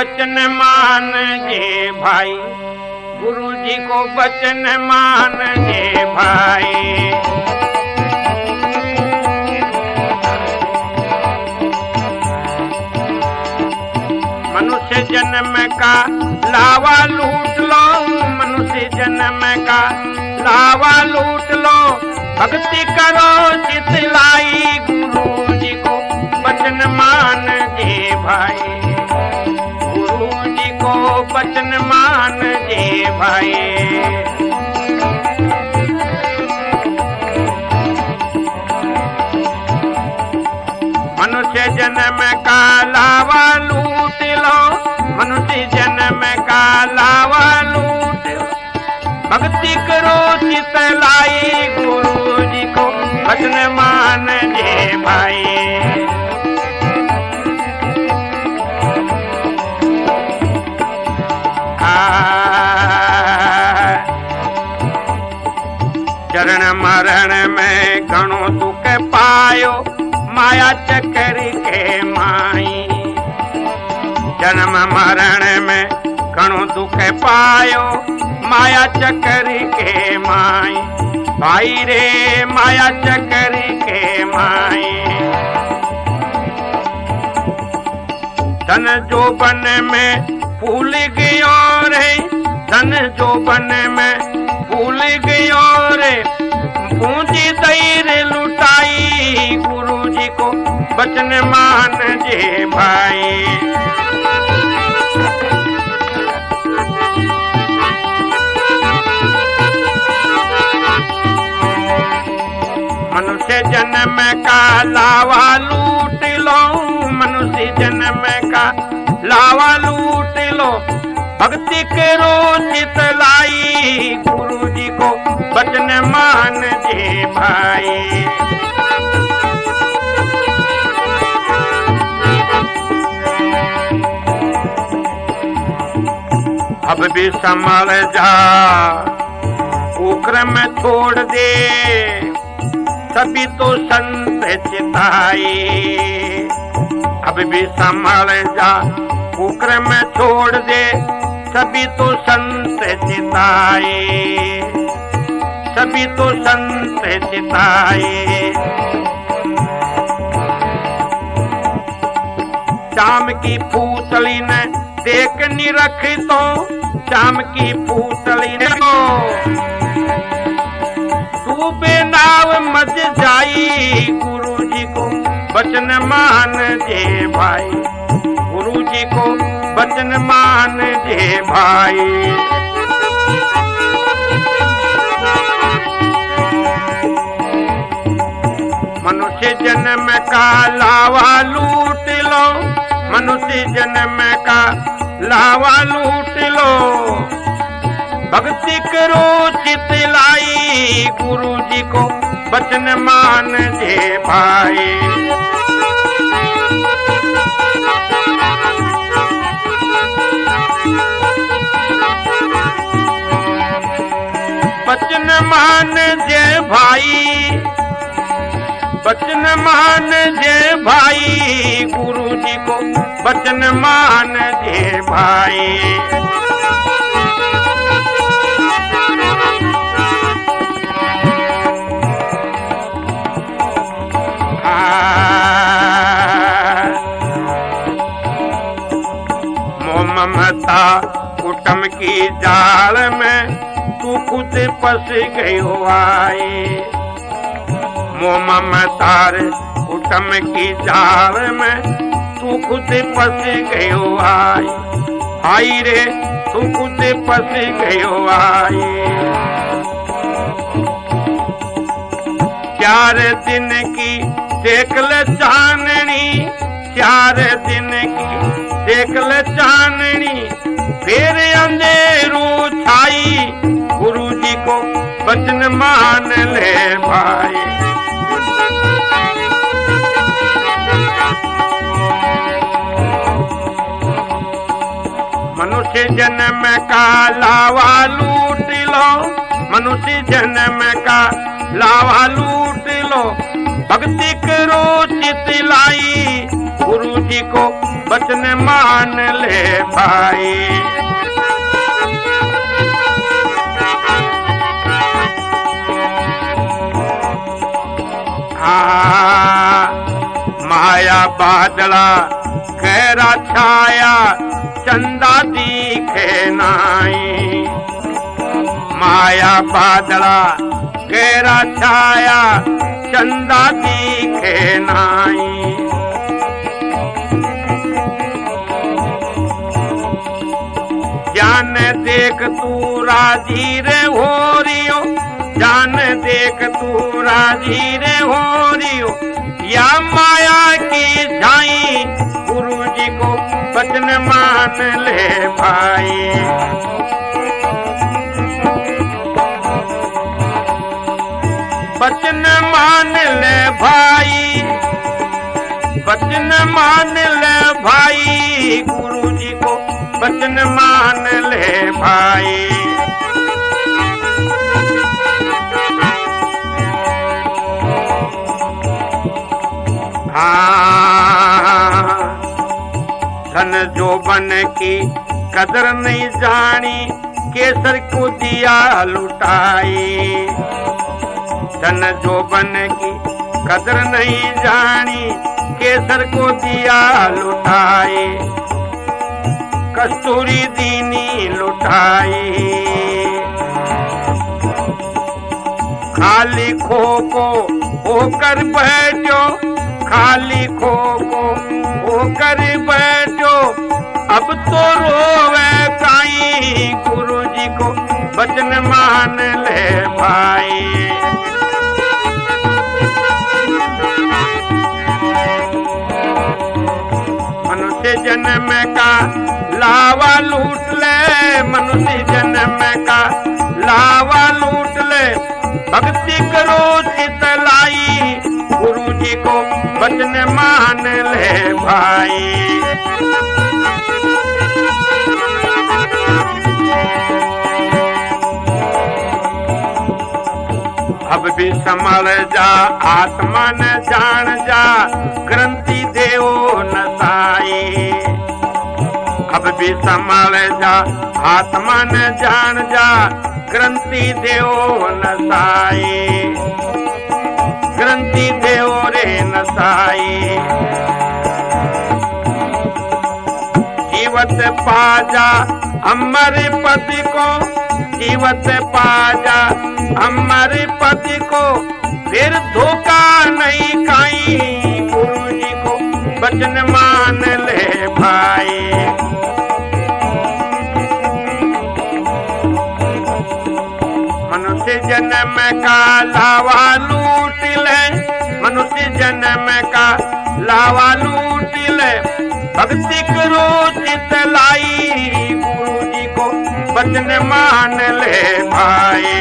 बचन मान जे भाई, गुरु जी को बचन मान जे भाई। मनुष्य जन्म का लावा लूट लो, मनुष्य जन्म का लावा लूट लो, भक्ति करो चितलाई, गुरु जी को बचन मान जे भाई, गुरु जी को बचन मान जे भाई। मनुष्य जन्म का लावा लूट लो, मनुष्य जन्म का लावा लूट लो, भक्ति करो चितलाई, गुरु जी को बचन मान जे भाई। चरण मरण में घणो दुख पायो, माया चक्कर के माई। जन्म मरण में घणो दुख पायो, माया चक्कर के माई। भाई रे माया चक्कर के माई। धन जो बन में फूल गयो रे, धन जो बन में फूल गयो रे, पूंजी दैर लुटाई, गुरु जी को बचन मान जे भाई। मनुष्य जन्म का लावा लूट लो, मनुष्य जन्म का लावा लूट लो, भक्ति करो चितलाई, गुरु जी को बचन मान जे भाई। अब भी संभल जा, कुक्रम छोड़ दे, सभी तो संत चिताए। अब भी संभल जा, कुक्रम छोड़ दे, सभी तो संत चिताए, सभी तो संत चिताए। शाम की पूतली ने देख नी रख तो, शाम की पूतली ने डूबे नाव मज जाई, गुरु जी को बचन मान जे भाई, गुरु जी को बचन मान जे भाई। मनुष्य जन्म का लावा लूट लो, मनुष्य जन्म का लावा लूट लो, भक्ति करो चितलाई, गुरु जी को बचन मान जे भाई। बचन मान जे भाई, बचन मान जे भाई, गुरु जी को बचन मान जे भाई। मोह ममता कुटुंब की जाल में तू खुद फंस गयो आए, मोह ममतार कुटुंब की जाल में तू खुद फंस गयो आए। आई रे तू खुद फंस गयो आए। 4 दिन की देख ले चांदनी, 4 दिन की देख ले चांदनी, फिर अंधेरू छाई, गुरु जी को बचन मान ले भाई। मनुष्य जन्म का लावा लूट लो, मनुष्य जन्म का लावा लूट लो, भक्ति करो चितलाई, गुरु जी को बचन मान ले भाई। माया बादला गहरा छाया चंदा दिखे नाई। माया बादला गहरा छाया चंदा दिखे नाई। जान देख तू राजी रे हो रियो, जान देख तू राजी रे हो रियो, या माया की झाई गुरु जी को बचन मान ले भाई। बचन मान ले भाई, बचन मान ले भाई, गुरु जी को बचन मान ले भाई। धन जोबन की कदर नहीं जानी, केसर को दिया लुटाई। धन जोबन की कदर नहीं जानी, केसर को दिया लुटाई। कस्तूरी दीनी लुटाई। खाली खो को होकर बैठो, खाली खो को होकर बैठो, अब तो रोवे काई गुरु जी को बचन मान ले भाई। मनुष्य जन्म का लावा लूट ले, मनुष्य जन्म का लावा लूट ले, भक्ति करो चित लाई गुरु जी को बचन मान ले भाई। अब भी संभल जा आत्मा न जान जा, ग्रंथि देव नसाई। अब भी संभल जा आत्मा न जान जा, ग्रंथि देव नसाई। ग्रंथि देव रे नसाई। जीवत पाजा अमर पद को, जीवत पाजा अमर पद को, फिर धोखा नहीं खाई गुरु जी को बचन मान ले भाई। मनुष्य जन्म का लावा लूट ले, मनुष्य जन्म का लावा लूट ले, भक्ति करो चित लाई गुरु जी को बचन मान ले भाई।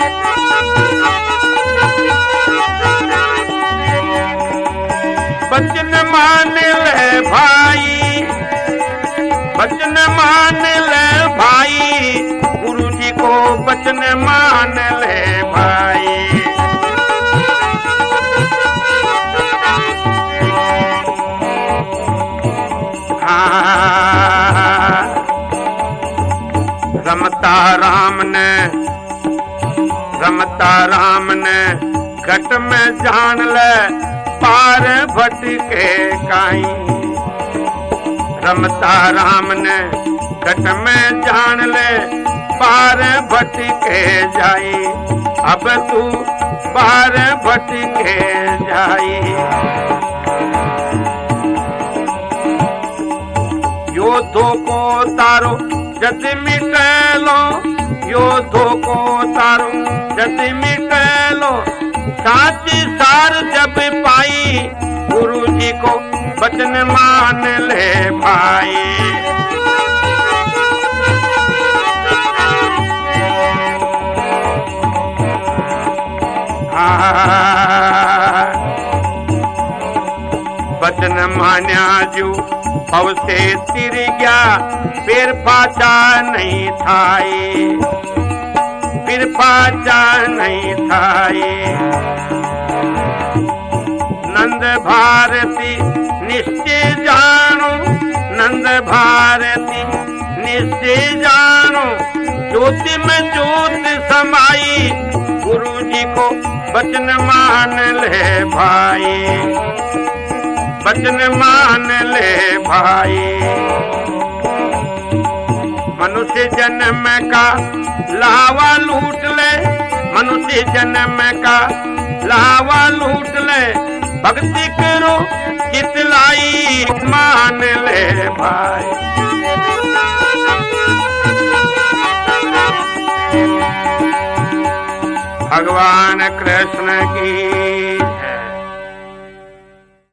बचन मान ले भाई, बचन मान ले भाई, गुरु जी को बचन मान ले भाई। रमता राम ने, रमता राम ने घट में जान ले, पार भटके काई। रमता राम ने घट में जान ले, पार भटके जाई। अब तू पार भटके जाई। योद्धो को तारो जद मिटलो, योद्धो को तारो जद मिटलो, साची सार जब पाई गुरु जी को बचन मान ले भाई। बचन मान्या जो पव से तिर गया, फिर पाचा नहीं थाए, फिर पाचा नहीं थाए। नंद भारती निश्चय जानो, नंद भारती निश्चय जानो ज्योति में ज्योति समाई गुरु जी को वचन मान ले भाई वचन मान ले भाई मनुष्य जन्म का लावा लूट ले मनुष्य जन्म का लावा लूट ले भक्ति करो चितलाई मान ले भाई भगवान कृष्ण की